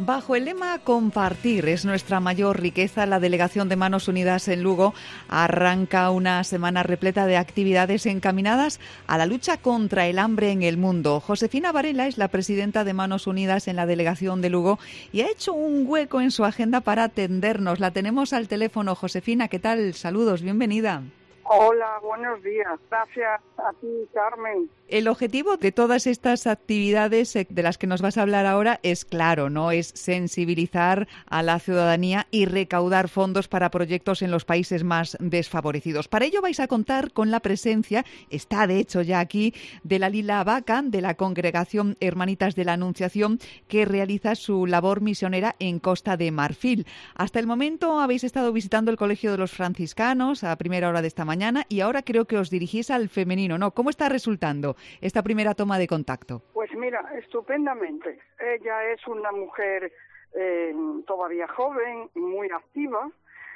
Bajo el lema Compartir es nuestra mayor riqueza, la Delegación de Manos Unidas en Lugo arranca una semana repleta de actividades encaminadas a la lucha contra el hambre en el mundo. Josefina Varela es la presidenta de Manos Unidas en la Delegación de Lugo y ha hecho un hueco en su agenda para atendernos. La tenemos al teléfono. Josefina, ¿qué tal? Saludos, bienvenida. Hola, buenos días. Gracias a ti, Carmen. El objetivo de todas estas actividades de las que nos vas a hablar ahora es claro, ¿no? Es sensibilizar a la ciudadanía y recaudar fondos para proyectos en los países más desfavorecidos. Para ello vais a contar con la presencia, está de hecho ya aquí, de la Lila Vaca, de la Congregación Hermanitas de la Anunciación, que realiza su labor misionera en Costa de Marfil. Hasta el momento habéis estado visitando el Colegio de los Franciscanos a primera hora de esta mañana y ahora creo que os dirigís al femenino, ¿no? ¿Cómo está resultando esta primera toma de contacto? Pues mira, estupendamente. Ella es una mujer todavía joven, muy activa,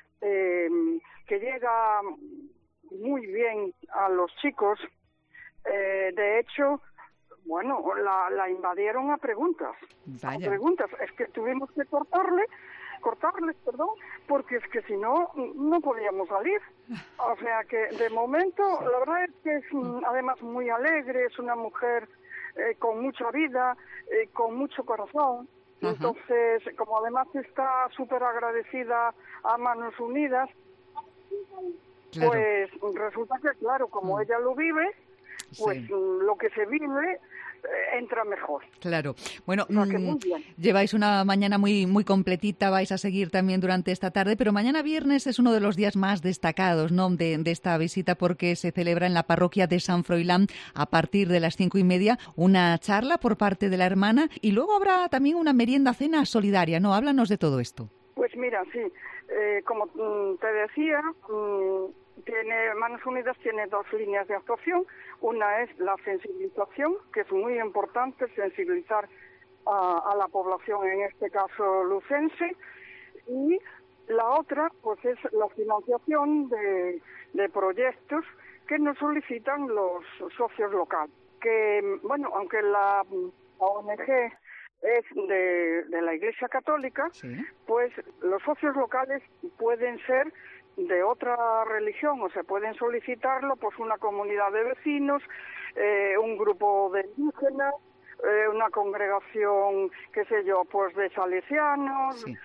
que llega muy bien a los chicos. De hecho, bueno, la invadieron a preguntas. Vaya. A preguntas. Es que tuvimos que cortarles, porque es que si no, no podíamos salir. O sea que de momento, la verdad es que es además muy alegre, es una mujer con mucha vida, con mucho corazón. Ajá. Entonces, como además está súper agradecida a Manos Unidas, Claro. pues resulta que, claro, como ella lo vive, pues Sí. lo que se vive entra mejor. Claro. Bueno, O sea, que muy bien. lleváis una mañana muy completita, vais a seguir también durante esta tarde, pero mañana viernes es uno de los días más destacados, ¿no?, de esta visita, porque se celebra en la parroquia de San Froilán a partir de las 5:30 una charla por parte de la hermana y luego habrá también una merienda cena solidaria, ¿no? Háblanos de todo esto. Pues mira, sí, como te decía, Manos Unidas tiene dos líneas de actuación. Una es la sensibilización, que es muy importante, sensibilizar a la población, en este caso lucense, y la otra pues es la financiación de proyectos que nos solicitan los socios locales. Que, bueno, aunque la ONG es de la Iglesia Católica, Sí. pues los socios locales pueden ser de otra religión, o sea, pueden solicitarlo pues una comunidad de vecinos, un grupo de indígenas, una congregación, qué sé yo, pues de salesianos, Sí.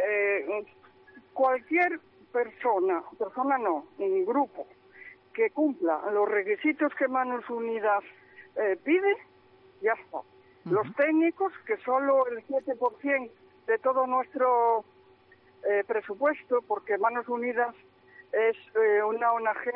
Cualquier persona no, un grupo que cumpla los requisitos que Manos Unidas pide, ya está. Los técnicos, que solo el 7% de todo nuestro presupuesto, porque Manos Unidas es una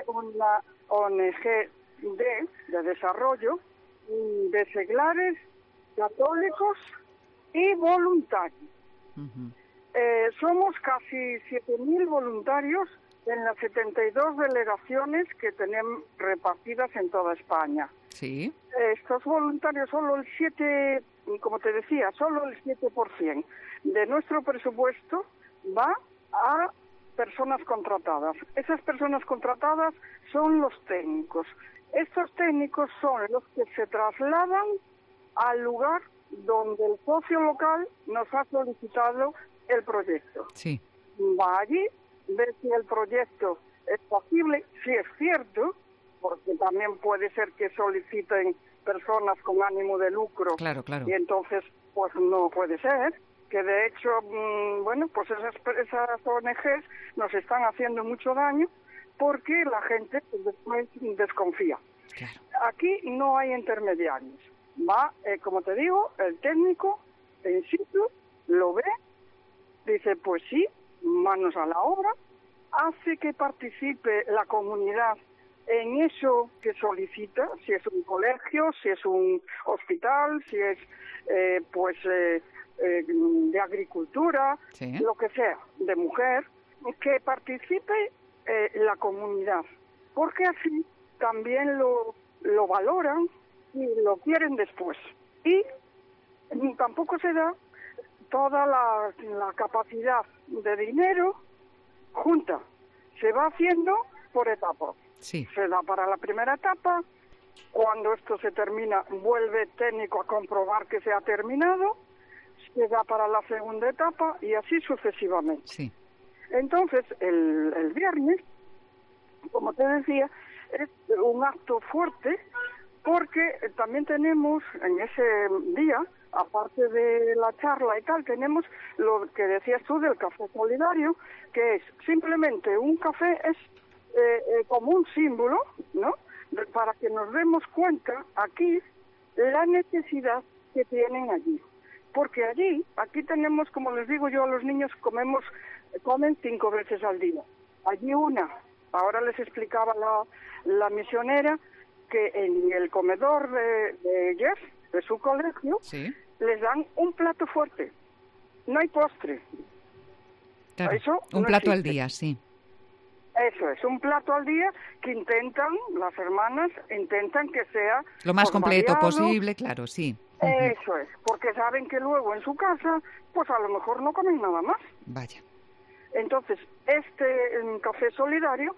ONG de desarrollo de seglares católicos y voluntarios. Uh-huh. Somos casi 7.000 voluntarios en las 72 delegaciones que tenemos repartidas en toda España. Sí. Estos voluntarios, solo el 7%, como te decía, solo el 7% de nuestro presupuesto va a personas contratadas. Esas personas contratadas son los técnicos. Estos técnicos son los que se trasladan al lugar donde el socio local nos ha solicitado el proyecto. Sí. Va allí, ve si el proyecto es posible, si es cierto, porque también puede ser que soliciten personas con ánimo de lucro. Claro, claro. Y entonces, pues no puede ser. Que de hecho, bueno, pues esas ONGs nos están haciendo mucho daño porque la gente pues, después desconfía. Claro. Aquí no hay intermediarios. Va, como te digo, el técnico en situ lo ve, dice, pues sí, manos a la obra, hace que participe la comunidad en eso que solicita, si es un colegio, si es un hospital, si es de agricultura, Sí. lo que sea, de mujer, que participe la comunidad, porque así también lo valoran y lo quieren después. Y tampoco se da toda la capacidad de dinero junta, se va haciendo por etapas. Sí. Se da para la primera etapa, cuando esto se termina, vuelve técnico a comprobar que se ha terminado, queda para la segunda etapa y así sucesivamente. Sí. Entonces, el viernes, como te decía, es un acto fuerte porque también tenemos en ese día, aparte de la charla y tal, tenemos lo que decías tú del café solidario, que es simplemente un café, es como un símbolo, ¿no? Para que nos demos cuenta aquí la necesidad que tienen allí. Porque aquí tenemos, como les digo yo a los niños, comen 5 veces al día. Allí ahora les explicaba la misionera que en el comedor de Jeff, de su colegio, ¿Sí? les dan un plato fuerte. No hay postre. Claro, Eso un no plato al existe. día, sí. Eso es, un plato al día que las hermanas intentan que sea Lo más completo variado. posible, claro, sí. Eso es, porque saben que luego en su casa, pues a lo mejor no comen nada más. Vaya. Entonces, café solidario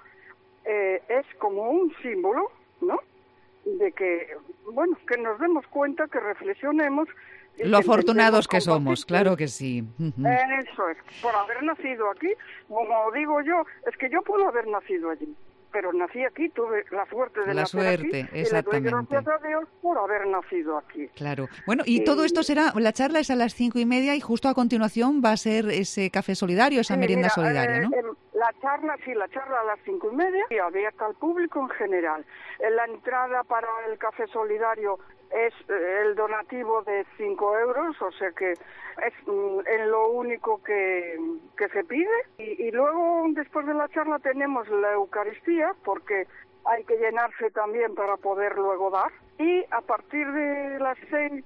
es como un símbolo, ¿no? De que, bueno, que nos demos cuenta, que reflexionemos. Lo afortunados que somos, compartir. claro que sí. Eso es, por haber nacido aquí, como digo yo, es que yo puedo haber nacido allí, pero nací aquí, tuve la suerte de nacer aquí, y le doy gracias a Dios por haber nacido aquí. Claro. Bueno, y todo esto la charla es a las 5:30 y justo a continuación va a ser ese café solidario, esa merienda solidaria, ¿no? La charla a las 5:30 y abierta al público en general. La entrada para el café solidario es el donativo de 5 euros, o sea que es lo único que se pide. Y luego, después de la charla, tenemos la Eucaristía, porque hay que llenarse también para poder luego dar. Y a partir de las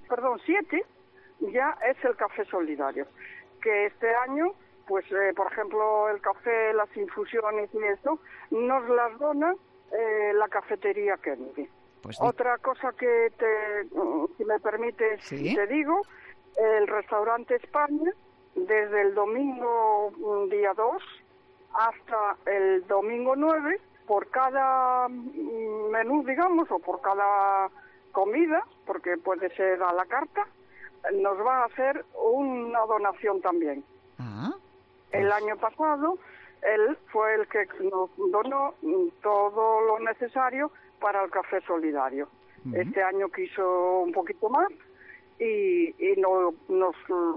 7, ya es el café solidario, que este año, pues, por ejemplo, el café, las infusiones y eso, nos las dona la cafetería Kennedy. Pues otra cosa que si me permites, ¿sí? Te digo, el restaurante España, desde el domingo día 2 hasta el domingo 9, por cada menú, digamos, o por cada comida, porque puede ser a la carta, nos va a hacer una donación también. Ah, pues. El año pasado, él fue el que nos donó todo lo necesario para el café solidario. Este año quiso un poquito más y nos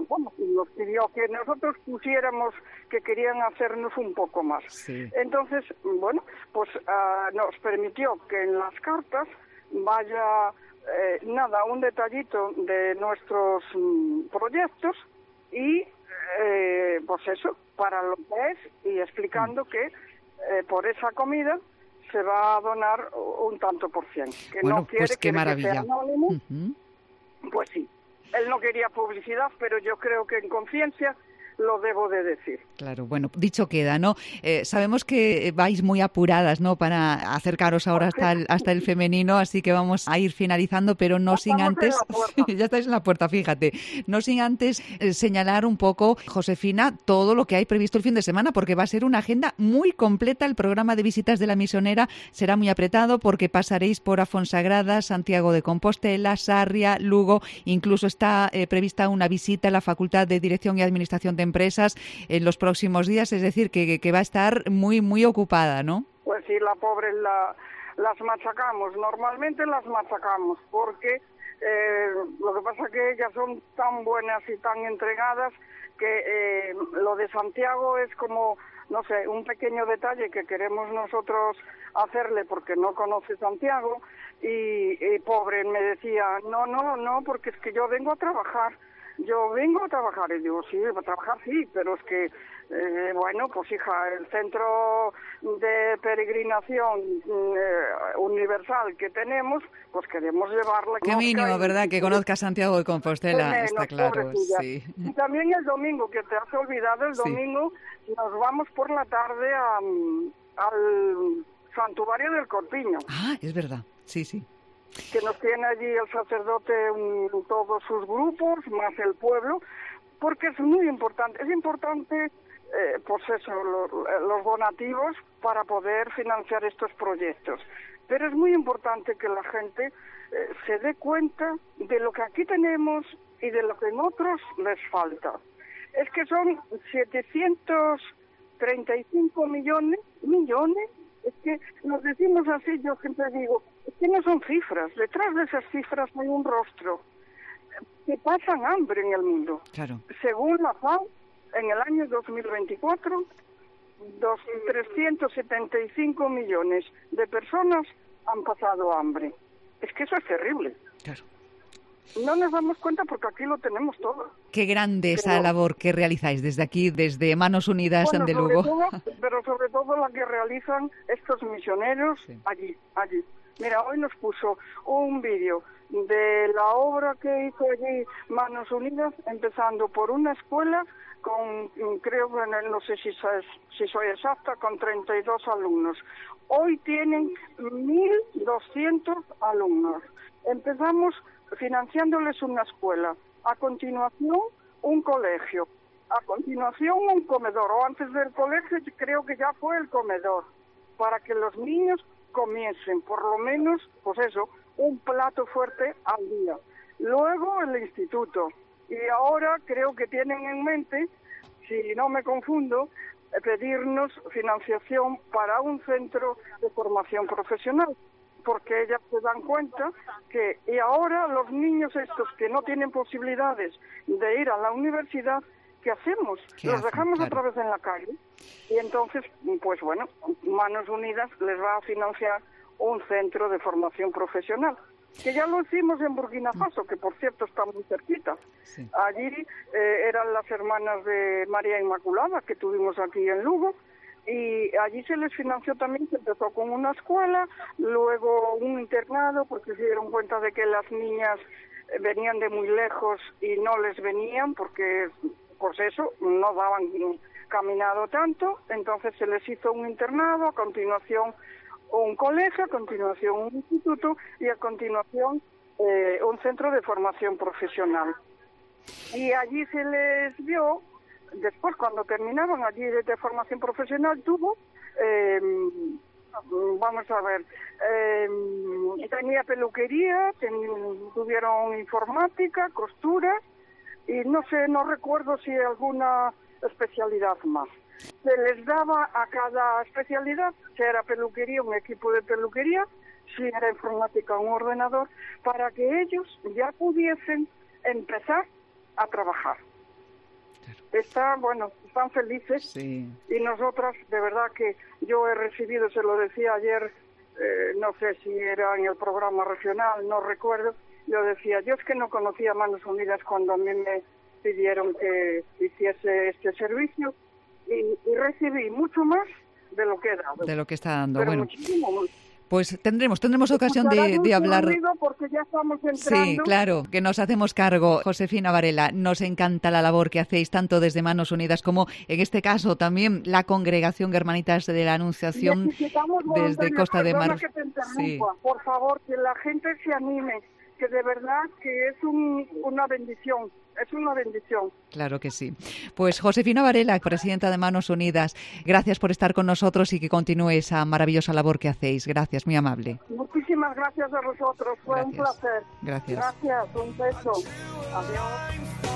pidió que nosotros pusiéramos que querían hacernos un poco más. Sí. Entonces, bueno, pues nos permitió que en las cartas vaya un detallito de nuestros proyectos y pues eso, para lo que es, y explicando que por esa comida se va a donar un tanto por cien. Que bueno, no quiere, pues qué maravilla. Que sea anónimo. Pues sí, él no quería publicidad, pero yo creo que en conciencia lo debo de decir. Claro, bueno, dicho queda, ¿no? Sabemos que vais muy apuradas, ¿no?, para acercaros ahora hasta el femenino, así que vamos a ir finalizando, pero no sin antes... Ya estáis en la puerta, fíjate. No sin antes señalar un poco, Josefina, todo lo que hay previsto el fin de semana, porque va a ser una agenda muy completa. El programa de visitas de la misionera será muy apretado porque pasaréis por Afonsagrada, Santiago de Compostela, Sarria, Lugo. Incluso está prevista una visita a la Facultad de Dirección y Administración de Empresas en los próximos días, es decir, que va a estar muy, muy ocupada, ¿no? Pues sí, la pobre las machacamos, normalmente las machacamos, porque lo que pasa es que ellas son tan buenas y tan entregadas que lo de Santiago es como, no sé, un pequeño detalle que queremos nosotros hacerle porque no conoce Santiago y pobre me decía, no, porque es que yo vengo a trabajar. Y digo, sí, a trabajar sí, pero es que, bueno, pues hija, el centro de peregrinación universal que tenemos, pues queremos llevarla. Qué mínimo, ¿verdad?, que conozca Santiago de Compostela, está claro, sí. Y también el domingo, que te has olvidado, el domingo nos vamos por la tarde al santuario del Corpiño. Ah, es verdad, sí. Que nos tiene allí el sacerdote, todos sus grupos, más el pueblo, porque es muy importante. Es importante, pues eso, los donativos para poder financiar estos proyectos. Pero es muy importante que la gente se dé cuenta de lo que aquí tenemos y de lo que en otros les falta. Es que son 735 millones, es que nos decimos así, yo siempre digo, es que no son cifras, detrás de esas cifras hay un rostro, que pasan hambre en el mundo. Claro. Según la FAO, en el año 2024, 375 millones de personas han pasado hambre. Es que eso es terrible. Claro. No nos damos cuenta porque aquí lo tenemos todo. Qué grande esa labor que realizáis desde aquí, desde Manos Unidas de Lugo. Pero sobre todo la que realizan estos misioneros allí. Mira, hoy nos puso un vídeo de la obra que hizo allí Manos Unidas, empezando por una escuela con, creo que no sé si soy exacta, con 32 alumnos. Hoy tienen 1.200 alumnos. Empezamos financiándoles una escuela, a continuación un colegio, a continuación un comedor, o antes del colegio creo que ya fue el comedor, para que los niños comiesen por lo menos, pues eso, un plato fuerte al día. Luego el instituto, y ahora creo que tienen en mente, si no me confundo, pedirnos financiación para un centro de formación profesional, porque ellas se dan cuenta que y ahora los niños estos que no tienen posibilidades de ir a la universidad, ¿qué hacemos? Los dejamos otra vez en la calle. Y entonces, pues bueno, Manos Unidas les va a financiar un centro de formación profesional, que ya lo hicimos en Burkina Faso, que por cierto está muy cerquita. Sí. Allí eran las hermanas de María Inmaculada, que tuvimos aquí en Lugo, y allí se les financió también, se empezó con una escuela, luego un internado, porque se dieron cuenta de que las niñas venían de muy lejos y no les venían, porque pues eso, no daban caminado tanto, entonces se les hizo un internado, a continuación un colegio, a continuación un instituto y a continuación un centro de formación profesional. Y allí se les vio. Después, cuando terminaron allí de formación profesional, tenía peluquería, tuvieron informática, costura, y no recuerdo si alguna especialidad más. Se les daba a cada especialidad, si era peluquería, un equipo de peluquería, si era informática, un ordenador, para que ellos ya pudiesen empezar a trabajar. Están felices, sí. Y nosotras, de verdad que yo he recibido, se lo decía ayer, no sé si era en el programa regional, no recuerdo, yo decía, yo es que no conocía Manos Unidas cuando a mí me pidieron que hiciese este servicio y recibí mucho más de lo que he dado. De lo que está dando, pero bueno. Muchísimo. Pues tendremos ocasión de hablar. Porque ya estamos entrando. Sí, claro, que nos hacemos cargo. Josefina Varela, nos encanta la labor que hacéis tanto desde Manos Unidas como, en este caso, también la Congregación Hermanitas de la Anunciación desde Costa de Marfil. Sí. Por favor, que la gente se anime, que de verdad que es una bendición. Es una bendición. Claro que sí. Pues Josefina Varela, presidenta de Manos Unidas, gracias por estar con nosotros y que continúe esa maravillosa labor que hacéis. Gracias, muy amable. Muchísimas gracias a vosotros. Fue un placer. Gracias. Gracias, un beso. Adiós.